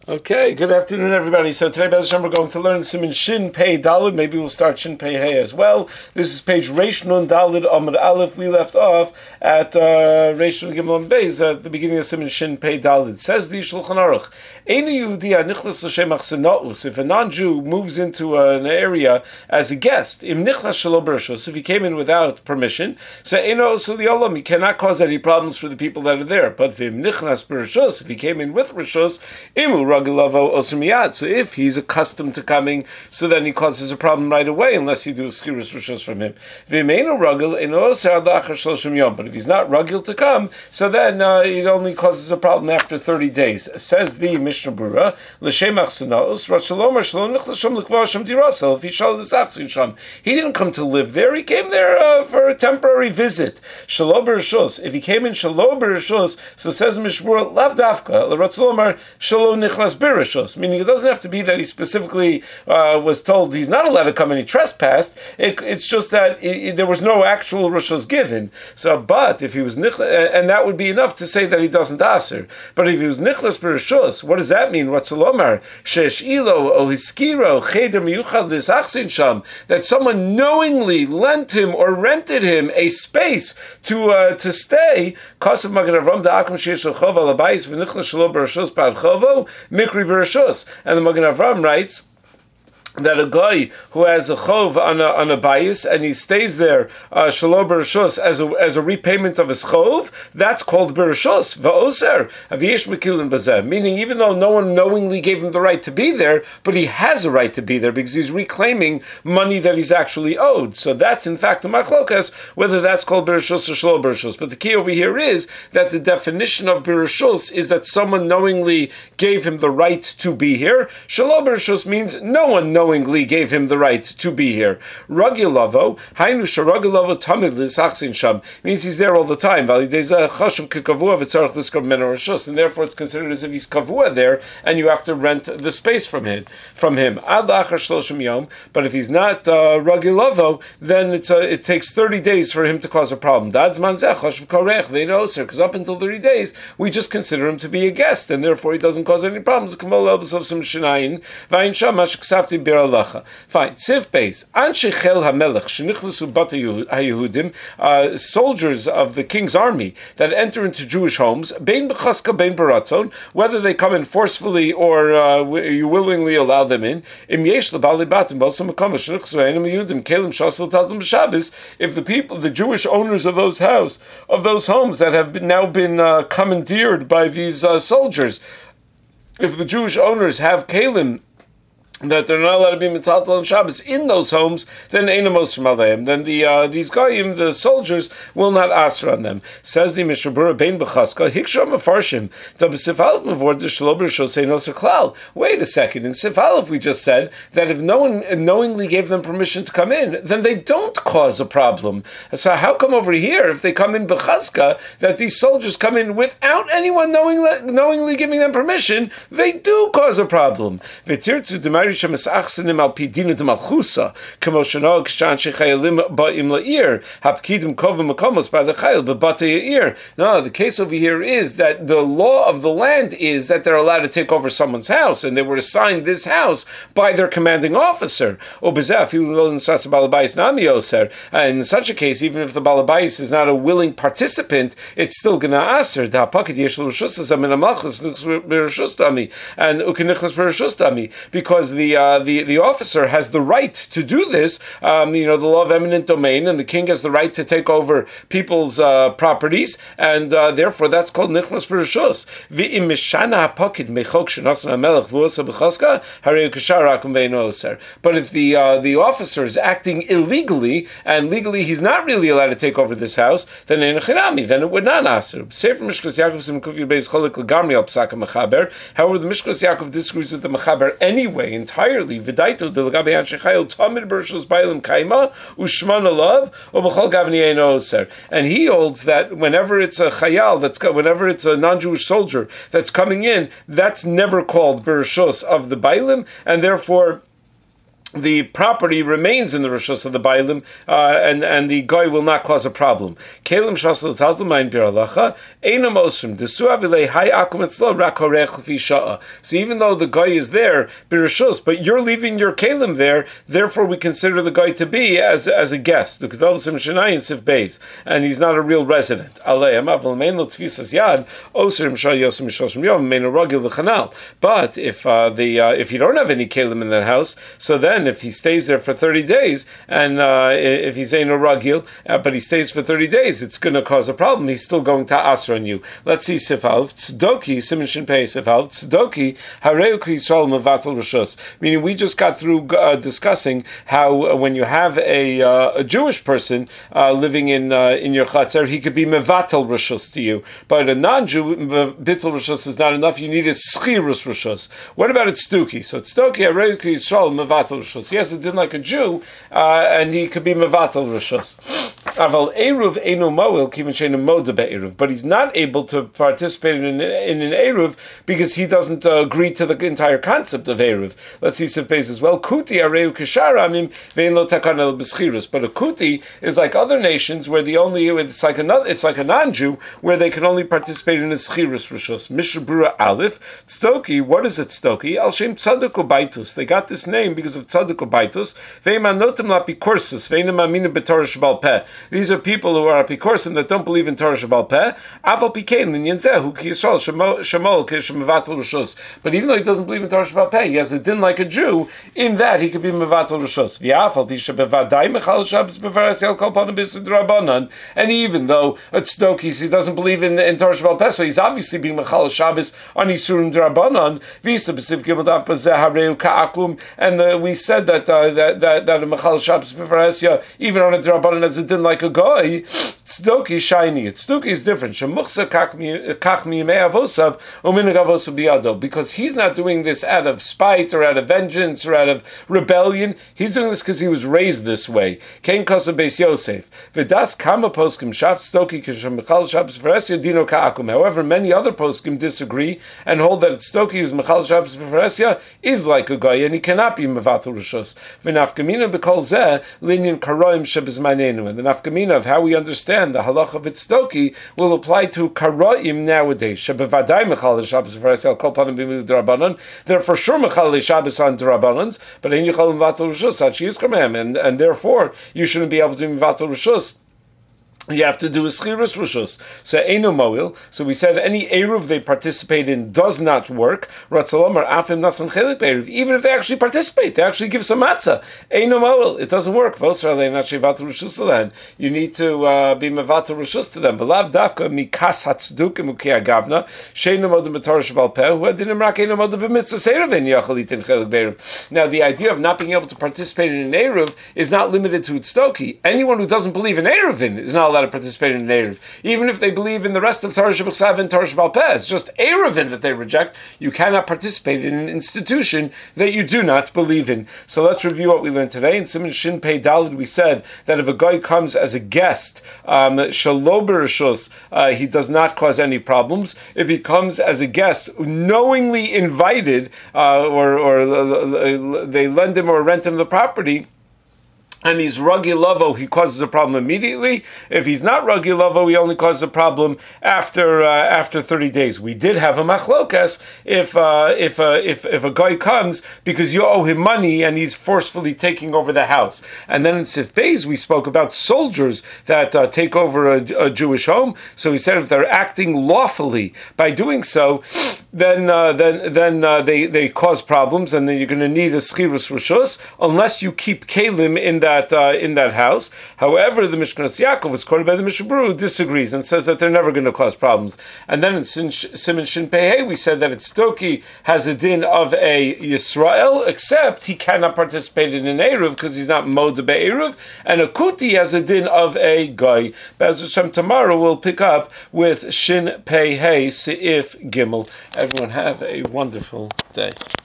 Okay, good afternoon, everybody. So today, Bez Hashem, we're going to learn Siman Shin Pei Dalid. Maybe we'll start Shin Pei Hey as well. This is page Reish Nun Dalid Amud Aleph. We left off at Reish Nun Gimel Beis at the beginning of Siman Shin Pei Dalid. Says the Shulchan Aruch, Einu Yehudi Nichnas L'Shem Achsenaus. If a non-Jew moves into an area as a guest, Im Nichnas Shelo B'Rishus, if he came in without permission, so Eino Osu L'Olam, he cannot cause any problems for the people that are there. But Im Nichnas B'Rishus, if he came in with Rishus, Imu so if he's accustomed to coming, so then he causes a problem right away unless you do a skiris rishos from him. But if he's not rugil to come, so then it only causes a problem after 30 days. Says the Mishnah Brura, he didn't come to live there, he came there for a temporary visit. If he came in Shalo B'Rishos, so says Mishnah Brura, Lav Dafka, Shalo Nichnas B'Rishos, meaning it doesn't have to be that he specifically was told he's not allowed to come and he trespassed. It's just that there was no actual Rishos given. So, but if he was Nichlas, and that would be enough to say that he doesn't aser. But if he was Nichlas B'Rishos, what does that mean? Ratzalomar Sheshilo O Hiskiro Cheder Miyuchad L'Sachsin Sham, that someone knowingly lent him or rented him a space to stay. Kasav Magen Avram Da'akum Sheyesh Chov Al Habayis V'Nichlas Shelo B'Rishos Bad Chovo Mikri B'Rishos, and the Magen Avram writes that a guy who has a chov on a bayis and he stays there shelo b'rishos as a repayment of his chov, that's called b'rishos va'oser aviyesh mekilin bazeh. Meaning, even though no one knowingly gave him the right to be there, but he has a right to be there because he's reclaiming money that he's actually owed. So that's in fact a machlokas whether that's called b'rishos or shelo b'rishos. But the key over here is that the definition of b'rishos is that someone knowingly gave him the right to be here. Shelo b'rishos means no one knowingly gave him the right to be here. Ragilavo, Hainu Sharagilavo Tamid Lisachsin Sham, means he's there all the time. And therefore it's considered as if he's kavua there, and you have to rent the space from him. But if he's not Ragilavo, then it takes 30 days for him to cause a problem. Because up until 30 days, we just consider him to be a guest, and therefore he doesn't cause any problems. Fine. Siv Beis. Anshe Chel HaMelech Shenichlesu Bata HaYehudim, soldiers of the king's army that enter into Jewish homes, Bein B'chaska Bein Baratzon, whether they come in forcefully or you willingly allow them in. Im Yesh LeBali Batim Bosam Makama Shenichlesu Einam Yehudim Kelim Shasel Tatum B'Shabbos, if the Jewish owners of those homes that have now been commandeered by these soldiers, if the Jewish owners have kelim that they're not allowed to be mitaltal on Shabbos in those homes, then einamos from aleim. Then these goyim, the soldiers, will not aser on them. Says the Mishnah Berurah Bein B'chaska Hiksham Mefarshim Sif Aleph Mavor Shelo B'Rishos Ein Oser Klal. Wait a second. In Sif Aleph we just said that if no one knowingly gave them permission to come in, then they don't cause a problem. So how come over here, if they come in B'chaska, that these soldiers come in without anyone knowingly giving them permission, they do cause a problem. V'tirtzu Demari now, the case over here is that the law of the land is that they're allowed to take over someone's house, and they were assigned this house by their commanding officer. In such a case, even if the balabais is not a willing participant, it's still going to aser. And because the officer has the right to do this, the law of eminent domain, and the king has the right to take over people's properties, and therefore that's called nichnas b'rishos. V'im mishana hapokid mechok shenasan hamelech v'osa b'chaska harei kashar akum ve'eno oser. But if the officer is acting illegally, and legally he's not really allowed to take over this house, then ein chinami, then it would not aser. Sefer Mishkas Yaakov sim kuv beis cholik legamri al psak mechaber. However, the Mishkas Yaakov disagrees with the mechaber anyway entirely. V'daito de legabe anshechayil tamid b'rishos bailim kaima ushman alav ubachol gavni eino oser. And he holds that whenever it's a chayal, whenever it's a non-Jewish soldier that's coming in, that's never called b'rishos of the bailim, and therefore the property remains in the rishus of the bailim, and the guy will not cause a problem. Kelim shasel taltumayin biralacha einam osrim desuav ilei hay akum etzlo rak horech lefi sha'a. So even though the guy is there birishus, but you're leaving your kelim there, therefore we consider the guy to be as a guest. And he's not a real resident. But if you don't have any kelim in that house, so then if he stays there for 30 days, and if he's ein ragil, but he stays for 30 days, it's going to cause a problem. He's still going to asr on you. Let's see Sifal Tzdoki Siman Shin Pei Sifal Tzdoki Hareu Yisrael Mevatel Rishus. Meaning we just got through discussing how when you have a Jewish person living in your chatzer, he could be mevatel rishus to you, but a non-Jew bittul rishus is not enough. You need a schirus rishus. What about tzduki? So tzduki hareu Yisrael mevatel rishus. Yes, it didn't like a Jew, and he could be mevatel rishus. Aval eruv enu moel kiven sheinu moda be'eruv, but he's not able to participate in an eruv because he doesn't agree to the entire concept of eruv. Let's see Sif Beis as well. Kuti areu kisharamim ve'en lo takan el b'schirus. But a kuti is like other nations where it's like a non-Jew where they can only participate in a schirus rishus. Mishabura Aleph Tzdoki. What is it Tzdoki? Al Shem Tzadok Ubaitus. They got this name because of Tzadok Ubaitus. Ve'imanotim lapikorsus ve'inam aminu b'Torah Shebal Peh. These are people who are apikorsim that don't believe in Torah Shebal Peh. Aval pikein linyan zehu ki Yisrael shemol ki shemevatel rishus. But even though he doesn't believe in Torah Shebal Peh, he has a din like a Jew. In that he could be mevatel rishus. V'afal pi shebevadai mechal shabbos bevaras yel kol panim b'sid rabbanan. And even though it's Tzdoki, he doesn't believe in Torah Shebal Peh, so he's obviously being mechal shabbos on isurim drabanan. V'isa b'siv gimel daf b'zeh hareu ka'akum. And we said that a mechal shabbos bevaras even on a drabanan has a din like a guy. Tzdoki shiny. Tzdoki is different. Shemuchsa kach miyimei avosav u'minig avosav biyado. Because he's not doing this out of spite or out of vengeance or out of rebellion. He's doing this because he was raised this way. Kein kosa beis Yosef. V'das kama poskim shaf tzdoki kishem mechal shabbos v'resya dino ka'akum. However, many other poskim disagree and hold that tzdoki who's mechal shabbos v'resya is like a guy and he cannot be mevatel rishus. V'nafkamina b'kol zeh linyan karoim shebizmanenu. And the nafkamina of how we understand the halacha of tzdoki will apply to karoim nowadays. Shebevadai mechal shabbos v'resya kol panim b'milu d'Rabbanan. They're for sure mechal shabbos on d'Rabbanans, but ein yichol mevatel rishus ad she'is kamem, and therefore you shouldn't be able to be mevatel rishus. You have to do a schirus rishus. So einu moil. So we said any eruv they participate in does not work. Ratzalomar afim nasan chelik eruv. Even if they actually participate, they actually give some matzah. Einu moil. It doesn't work. You need to be mevatel rishus to them. V'lav dafka mikas hatzdukim ukia gavna sheinu modim b'torah shebal peh hu adinim rak einu modim b'mitzvah seirav en yachal itin chelik be'eruv. Now the idea of not being able to participate in an eruv is not limited to tzdoki. Anyone who doesn't believe in eruvin is not allowed to participate in an eruv, even if they believe in the rest of Torah Shebechsav and Torah Shebal Peh. It's just eruvin that they reject. You cannot participate in an institution that you do not believe in. So let's review what we learned today. In Siman Shin Pei Daled, we said that if a guy comes as a guest, shalo b'rishus, he does not cause any problems. If he comes as a guest, knowingly invited, or they lend him or rent him the property, and he's Ragi Lavo, he causes a problem immediately. If he's not Ragi Lavo, he only causes a problem after 30 days. We did have a machlokas if a guy comes because you owe him money and he's forcefully taking over the house. And then in Sif Beis we spoke about soldiers that take over a Jewish home. So he said if they're acting lawfully by doing so, then they cause problems, and then you're going to need a schirus rishus unless you keep kalim in that house. However, the Mishkanas Yaakov is quoted by the Mishabru disagrees and says that they're never going to cause problems. And then in Siman Shin Pei we said that Tzdoki has a din of a Yisrael, except he cannot participate in an eruv because he's not moda be'eruv, and a kuti has a din of a guy. Be'ez Hashem, tomorrow we'll pick up with Shin Pei Seif Gimel. Everyone have a wonderful day.